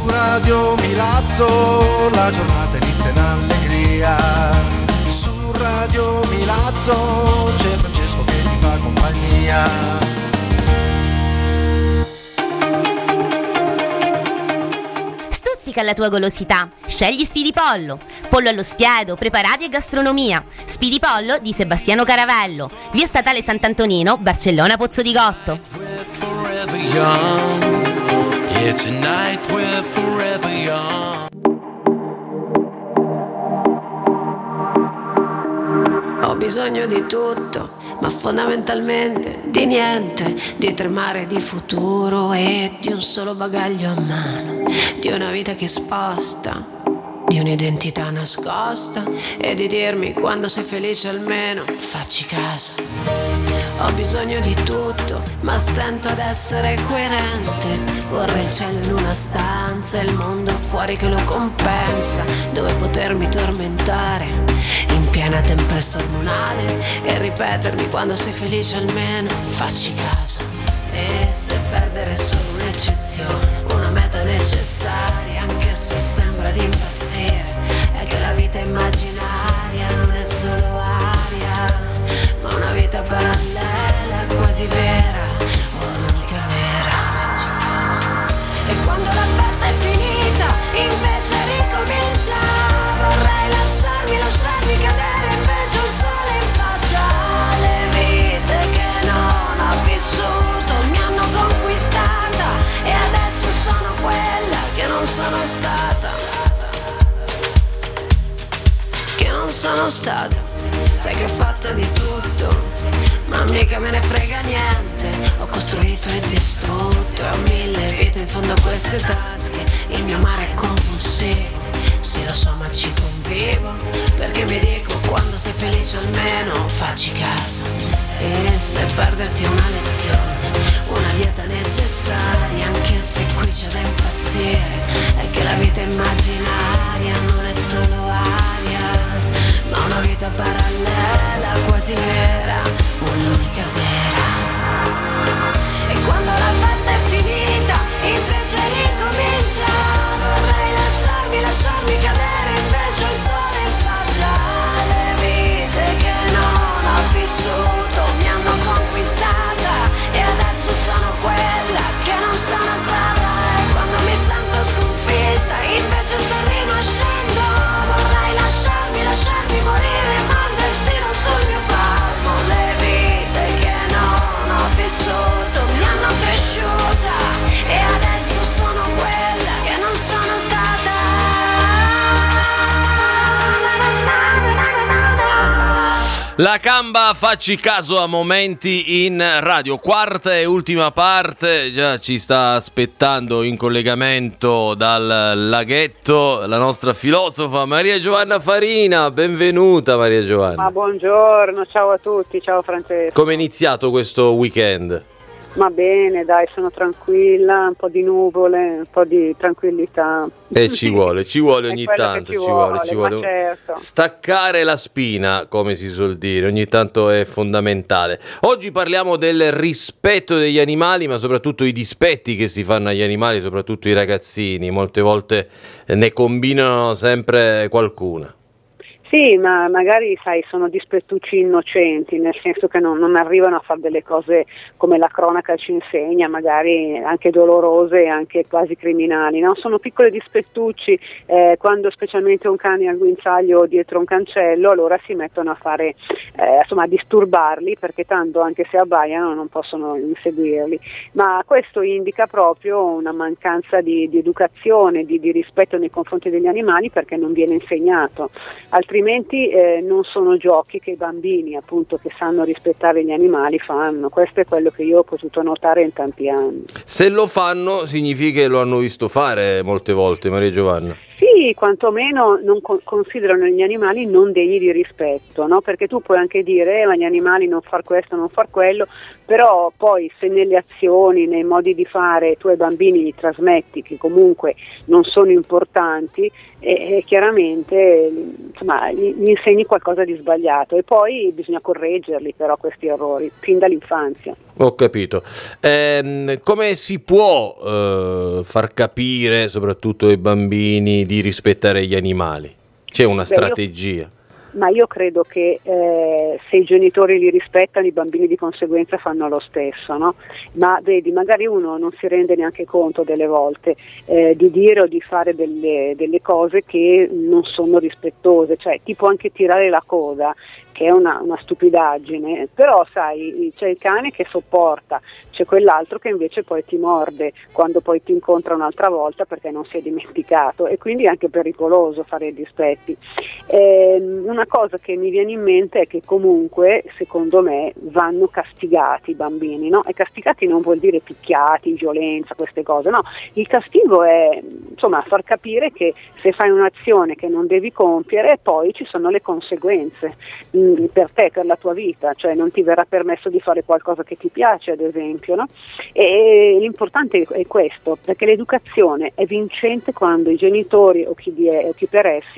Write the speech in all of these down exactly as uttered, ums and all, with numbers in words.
Radio Milazzo, la giornata inizia in allegria. Su Radio Milazzo c'è Francesco che ti fa compagnia. Stuzzica la tua golosità, scegli Spidipollo. Pollo allo spiedo, preparati e gastronomia. Spidipollo di Sebastiano Caravello, via Statale Sant'Antonino, Barcellona Pozzo di Gotto. Yeah, tonight we're forever young. Ho bisogno di tutto, ma fondamentalmente di niente, di tremare di futuro e di un solo bagaglio a mano, di una vita che sposta, di un'identità nascosta e di dirmi quando sei felice almeno facci caso. Ho bisogno di tutto, ma stento ad essere coerente. Vorrei il cielo in una stanza e il mondo fuori che lo compensa, dove potermi tormentare in piena tempesta ormonale e ripetermi quando sei felice almeno facci caso. E se perdere è solo un'eccezione, una meta necessaria, anche se sembra di impazzire, è che la vita immaginaria non è solo aria, ma una vita parallela, quasi vera, o l'unica vera, facci caso. E quando la festa è finita, invece ricomincia, vorrei lasciarmi, lasciarmi cadere invece il sole in faccia. Le vite che non ho vissuto mi hanno conquistata e adesso sono quella che non sono stata, che non sono stata. Sai che ho fatto di tutto, ma mica me ne frega niente. Ho costruito e distrutto e ho mille vite in fondo a queste tasche. Il mio mare è compulsivo, sì lo so ma ci convivo, perché mi dico quando sei felice almeno facci caso. E se perderti è una lezione, una dieta necessaria, anche se qui c'è da impazzire, è che la vita immaginaria non è solo aria, ma una vita parallela, quasi vera, o l'unica vera. E quando la festa è finita, invece ricomincia, vorrei lasciarmi, lasciarmi cadere invece il sole in faccia. Le vite che non ho vissuto mi hanno conquistata e adesso sono quella che non sono stata. E quando mi sento sconfitta, invece sto rinascendo, vorrei lasciarmi, lasciarmi morire, ma il destino sul mio palmo. Le vite che non ho vissuto mi hanno cresciuta e adesso sono quella che non sono stata. La Camba, facci caso a momenti in radio. Quarta e ultima parte, già ci sta aspettando in collegamento dal laghetto la nostra filosofa Maria Giovanna Farina. Benvenuta Maria Giovanna. Ma buongiorno, ciao a tutti, ciao Francesco. Come è iniziato questo weekend? Ma bene, dai, sono tranquilla, un po' di nuvole, un po' di tranquillità. E ci vuole, ci vuole ogni tanto, ci ci vuole, vuole, ci vuole. certo. Staccare la spina, come si suol dire, ogni tanto è fondamentale. Oggi parliamo del rispetto degli animali, ma soprattutto i dispetti che si fanno agli animali, soprattutto i ragazzini. Molte volte ne combinano sempre qualcuna. Sì, ma magari sai, sono dispettucci innocenti, nel senso che non, non arrivano a fare delle cose come la cronaca ci insegna, magari anche dolorose e anche quasi criminali, no? Sono piccoli dispettucci, eh, quando specialmente un cane ha il guinzaglio dietro un cancello, allora si mettono a fare, eh, insomma, a disturbarli, perché tanto anche se abbaiano non possono inseguirli. Ma questo indica proprio una mancanza di, di educazione, di, di rispetto nei confronti degli animali, perché non viene insegnato. Altrimenti eh, non sono giochi che i bambini, appunto, che sanno rispettare gli animali fanno. Questo è quello che io ho potuto notare in tanti anni. Se lo fanno significa che lo hanno visto fare molte volte, Maria Giovanna. Sì, quantomeno non con- considerano gli animali non degni di rispetto, no? Perché tu puoi anche dire eh, ma gli animali non far questo, non far quello, però poi se nelle azioni, nei modi di fare tu ai bambini gli trasmetti che comunque non sono importanti, e, e chiaramente insomma, gli, gli insegni qualcosa di sbagliato e poi bisogna correggerli però questi errori, fin dall'infanzia. Ho capito. Ehm, come si può eh, far capire, soprattutto ai bambini, di rispettare gli animali? C'è una Beh, io- strategia? Ma io credo che eh, se i genitori li rispettano i bambini di conseguenza fanno lo stesso, no? Ma vedi, magari uno non si rende neanche conto delle volte eh, di dire o di fare delle, delle cose che non sono rispettose, cioè tipo anche tirare la coda, che è una, una stupidaggine, però sai, c'è il cane che sopporta, c'è quell'altro che invece poi ti morde quando poi ti incontra un'altra volta perché non si è dimenticato, e quindi è anche pericoloso fare i dispetti. Eh, una cosa che mi viene in mente è che comunque secondo me vanno castigati i bambini, no? E castigati non vuol dire picchiati, violenza, queste cose, no, il castigo è insomma far capire che se fai un'azione che non devi compiere poi ci sono le conseguenze mh, per te, per la tua vita, cioè non ti verrà permesso di fare qualcosa che ti piace ad esempio, no? E l'importante è questo, perché l'educazione è vincente quando i genitori o chi, di, o chi per essi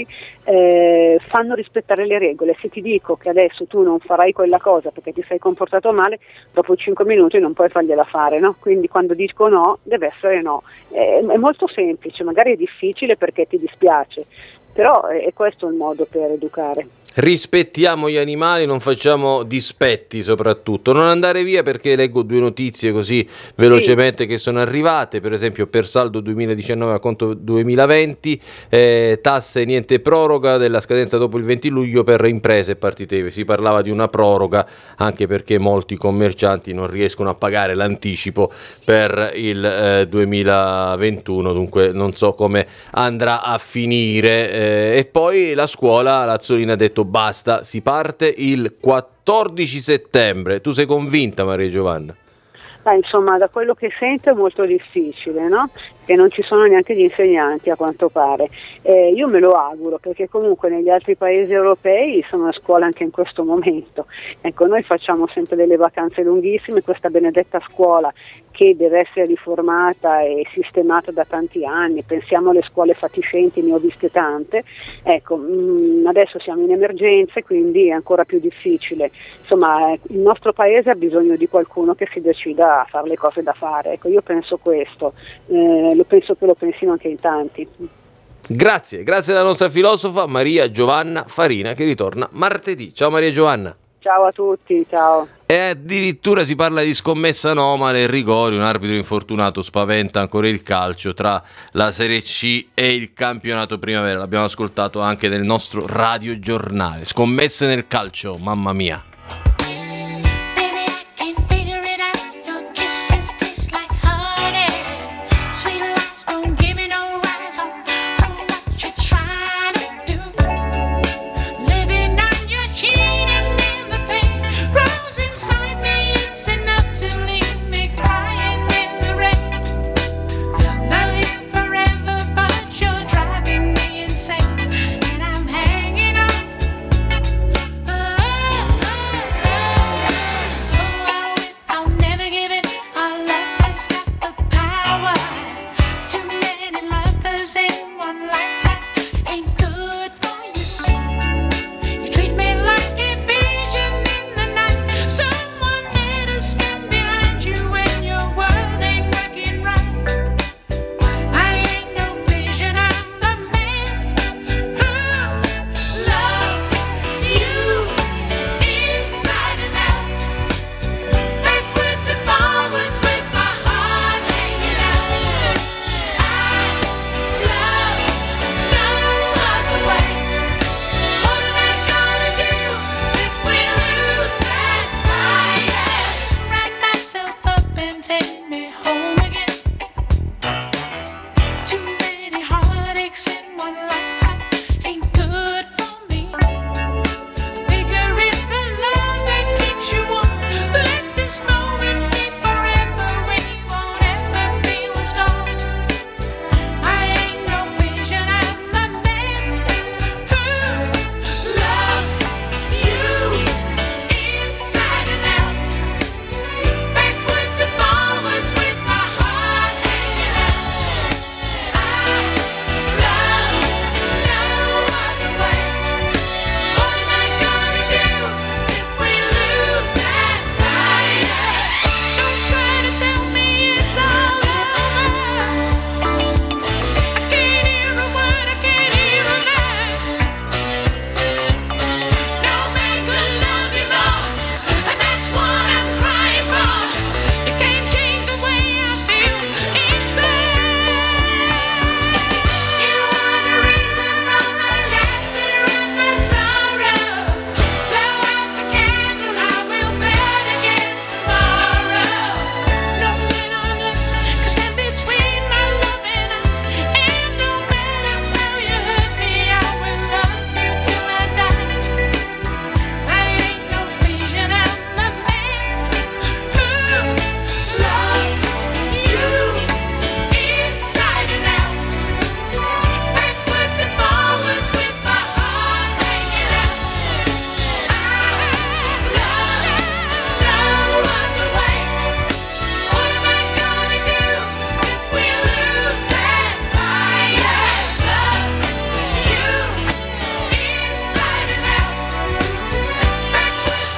eh, fanno rispettare le regole. Se ti dico che adesso tu non farai quella cosa perché ti sei comportato male, dopo cinque minuti non puoi fargliela fare, no? Quindi quando dico no deve essere no. È, è molto semplice, magari è difficile perché ti dispiace, però è, è questo il modo per educare. Rispettiamo gli animali, non facciamo dispetti soprattutto. Non andare via, perché leggo due notizie così velocemente sì. che sono arrivate, per esempio per saldo duemiladiciannove a conto duemilaventi, eh, tasse niente proroga della scadenza dopo il venti luglio per imprese e partite I V A. Si parlava di una proroga anche perché molti commercianti non riescono a pagare l'anticipo per il eh, duemilaventuno, dunque non so come andrà a finire. Eh, e poi la scuola, Lazzolina ha detto basta, si parte il quattordici settembre. Tu sei convinta, Maria Giovanna? Beh, insomma, da quello che sento è molto difficile, no? Che non ci sono neanche gli insegnanti a quanto pare. Eh, io me lo auguro, perché comunque negli altri paesi europei sono a scuola anche in questo momento. Ecco, noi facciamo sempre delle vacanze lunghissime, questa benedetta scuola che deve essere riformata e sistemata da tanti anni, pensiamo alle scuole fatiscenti, ne ho viste tante, ecco, mh, adesso siamo in emergenza, quindi è ancora più difficile. Insomma, il nostro paese ha bisogno di qualcuno che si decida a fare le cose da fare, ecco, io penso questo, eh, lo penso che lo pensino anche in tanti. Grazie, grazie alla nostra filosofa Maria Giovanna Farina, che ritorna martedì. Ciao Maria Giovanna. Ciao a tutti, ciao. E addirittura si parla di scommessa anomale. Rigori, un arbitro infortunato spaventa ancora il calcio tra la Serie C e il campionato primavera. L'abbiamo ascoltato anche nel nostro radiogiornale. Scommesse nel calcio, mamma mia.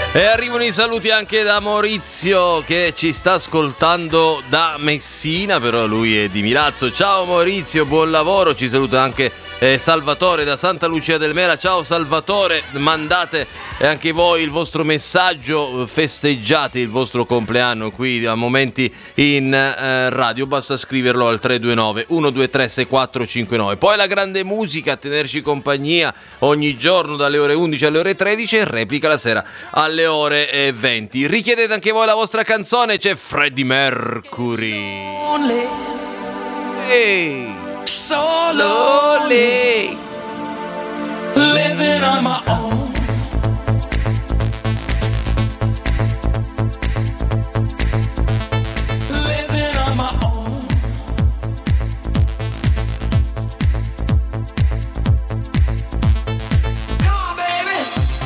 E arrivano i saluti anche da Maurizio che ci sta ascoltando da Messina, però lui è di Milazzo. Ciao Maurizio, buon lavoro. Ci saluta anche eh, Salvatore da Santa Lucia del Mera. Ciao Salvatore, mandate anche voi il vostro messaggio, festeggiate il vostro compleanno qui a Momenti in eh, radio, basta scriverlo al tre due nove uno due tre sei quattro cinque nove. Poi la grande musica a tenerci compagnia ogni giorno dalle ore undici alle ore tredici e replica la sera alle ore venti. Richiedete anche voi la vostra canzone, c'è Freddie Mercury. Hey. So lonely, living on my own. Living on my own. Come on, baby.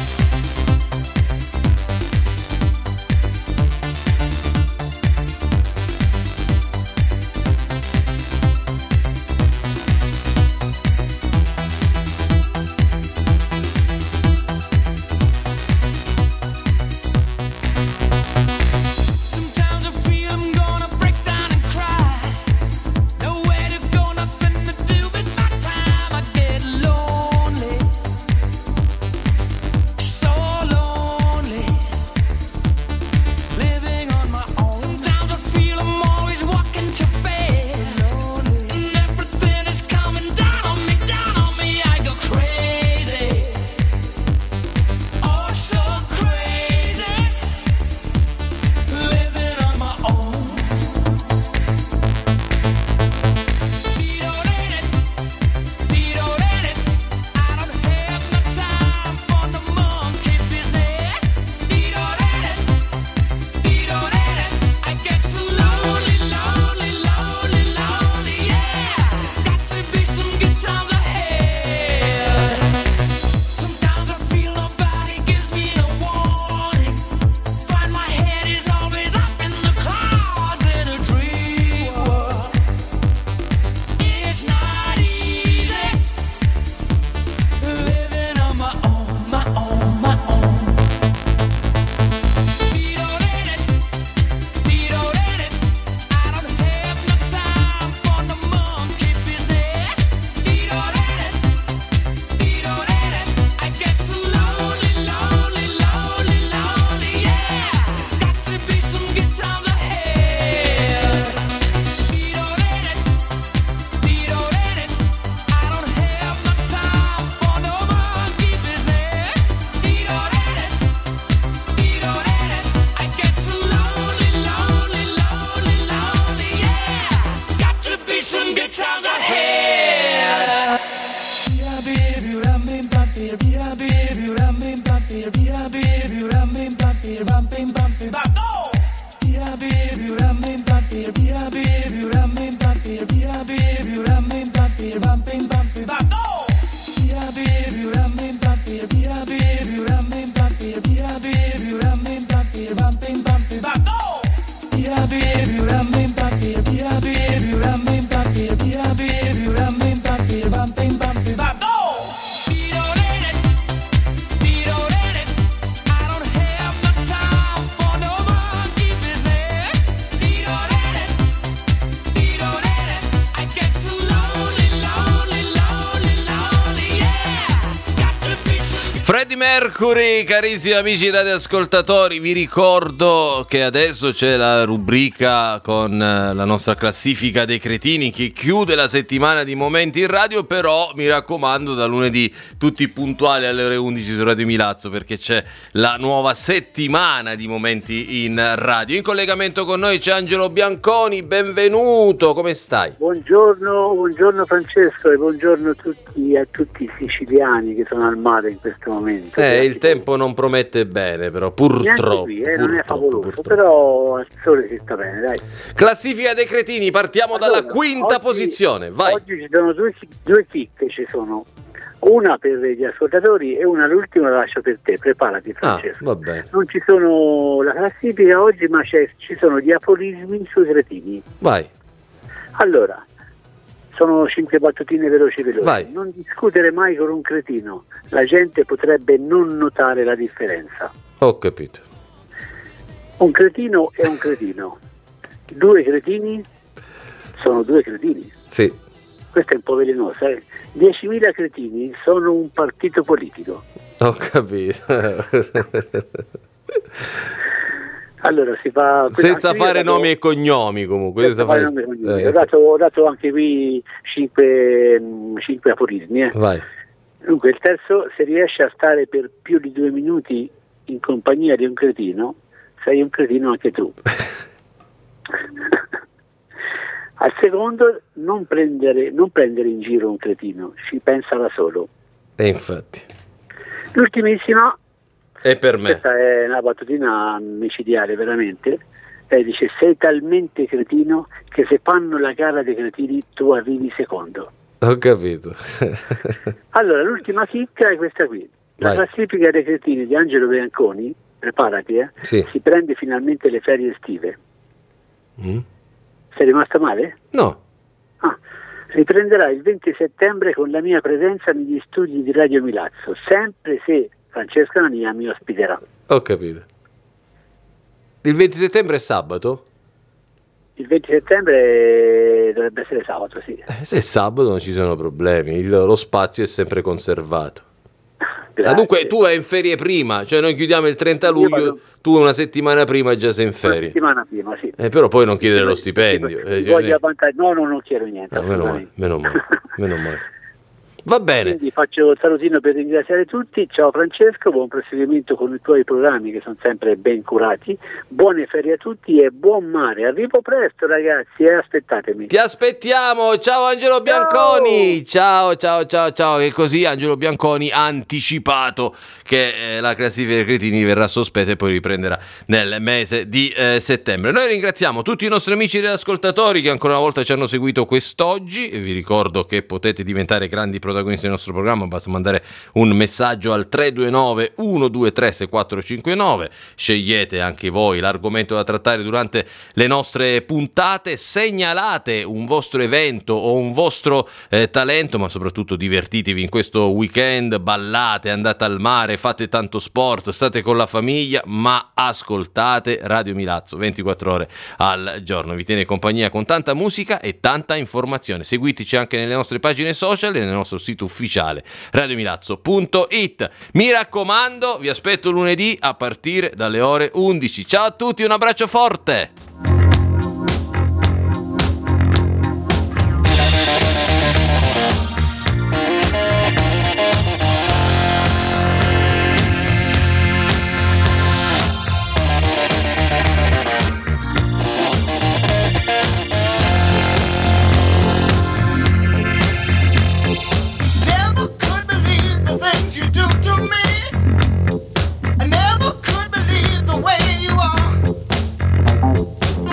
Mercury, carissimi amici radioascoltatori, vi ricordo che adesso c'è la rubrica con la nostra classifica dei cretini che chiude la settimana di Momenti in Radio, però mi raccomando da lunedì tutti puntuali alle ore undici su Radio Milazzo perché c'è la nuova settimana di Momenti in Radio. In collegamento con noi c'è Angelo Bianconi, benvenuto, come stai? Buongiorno, buongiorno Francesco e buongiorno a tutti, a tutti i siciliani che sono al mare in questo momento. Eh, il tempo non promette bene, però purtroppo. Qui, eh, purtroppo non è favoloso, purtroppo. Però al sole si sta bene, dai. Classifica dei cretini, partiamo allora, dalla quinta oggi, posizione, vai. Oggi ci sono due, due chicche, ci sono una per gli ascoltatori e una l'ultima la lascio per te, preparati Francesco. Ah, va bene. Non ci sono la classifica oggi, ma c'è, ci sono gli aforismi sui cretini. Vai. Allora, sono cinque battutine veloci veloci. Vai. Non discutere mai con un cretino, la gente potrebbe non notare la differenza. Ho capito. Un cretino è un cretino. Due cretini sono due cretini. Sì. Questa è un po' velenosa. Eh? diecimila cretini sono un partito politico. Ho capito. Allora si fa senza fare nomi e cognomi, comunque senza fare... fare nomi e cognomi. Eh. Ho, dato, ho dato anche qui cinque, cinque aforismi. Eh. Vai. Dunque, il terzo: se riesci a stare per più di due minuti in compagnia di un cretino, sei un cretino anche tu. Al secondo: non prendere, non prendere in giro un cretino, ci pensa da solo. E infatti. L'ultimissima. E per me. Questa è una battutina micidiale, veramente. E dice: sei talmente cretino che se fanno la gara dei cretini tu arrivi secondo. Ho capito. Allora, l'ultima chicca è questa qui. La Vai. classifica dei cretini di Angelo Bianconi, preparati, eh, Sì. si prende finalmente le ferie estive. Mm? Sei rimasta male? No. Ah, riprenderà il venti settembre con la mia presenza negli studi di Radio Milazzo, sempre se Francesca Nania mi ospiterà. Ho capito. Il venti settembre è sabato? Il venti settembre dovrebbe essere sabato, sì. Eh, se è sabato non ci sono problemi, il, lo spazio è sempre conservato. Grazie. Ah, dunque tu vai in ferie prima, cioè noi chiudiamo il trenta Io luglio, vado- tu una settimana prima già sei in Una ferie. settimana prima, sì. Eh, però poi non chiedere Sì, lo sì, stipendio. sì, Eh, sì, cioè, voglio eh, avvantaggi- no, no, non chiedo niente. no, meno male, assolutamente. meno male, meno male. Va bene. Quindi faccio il salutino per ringraziare tutti. Ciao Francesco, buon proseguimento con i tuoi programmi che sono sempre ben curati. Buone ferie a tutti e buon mare. Arrivo presto, ragazzi, e aspettatemi. Ti aspettiamo, ciao Angelo Bianconi, ciao ciao ciao ciao, e così Angelo Bianconi ha anticipato che eh, la classifica dei cretini verrà sospesa e poi riprenderà nel mese di eh, settembre. Noi ringraziamo tutti i nostri amici ed ascoltatori che ancora una volta ci hanno seguito quest'oggi e vi ricordo che potete diventare grandi protagonisti del nostro programma, basta mandare un messaggio al tre due nove uno due tre sei quattro cinque nove, scegliete anche voi l'argomento da trattare durante le nostre puntate, segnalate un vostro evento o un vostro eh, talento, ma soprattutto divertitevi in questo weekend, ballate, andate al mare, fate tanto sport, state con la famiglia, ma ascoltate Radio Milazzo ventiquattro ore al giorno, vi tiene compagnia con tanta musica e tanta informazione. Seguiteci anche nelle nostre pagine social e nel nostro sito ufficiale radiomilazzo punto it. Mi raccomando, vi aspetto lunedì a partire dalle ore undici. Ciao a tutti, un abbraccio forte. Never could believe the things you do to me. I never could believe the way you are.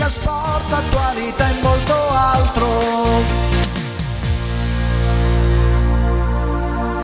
sport, attualità e